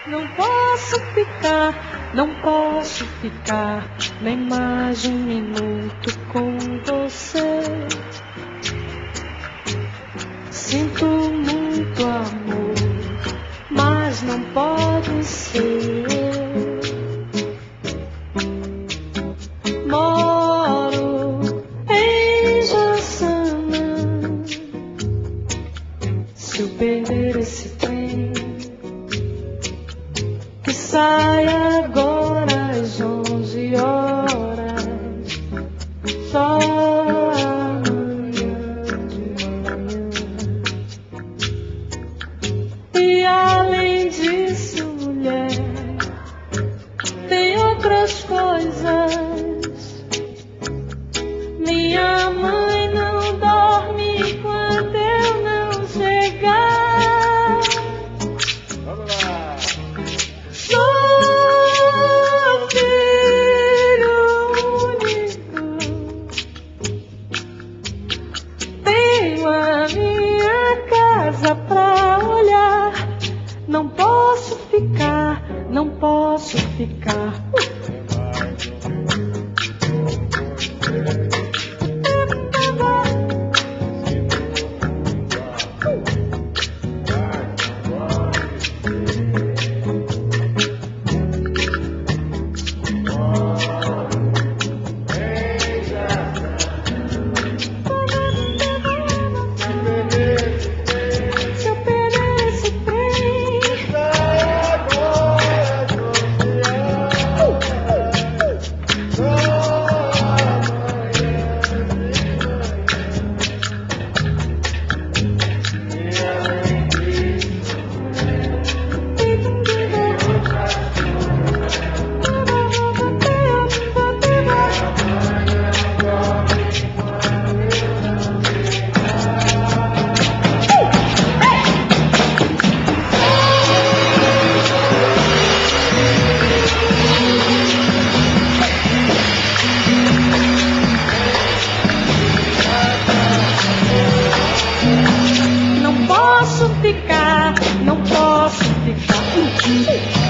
Não posso ficar nem mais um minuto com você. Sinto muito amor, mas não pode ser. Moro em Jaçanã. Se eu perder esse trem que sai agora às 11 horas, só amanhã de manhã. E além disso, mulher, tem outras coisas. Minha mãe não dorme quando eu não chegar. Vamos lá. Sou filho único, tenho a minha casa pra olhar. Não posso ficar, não posso ficar. Não posso ficar, não posso ficar.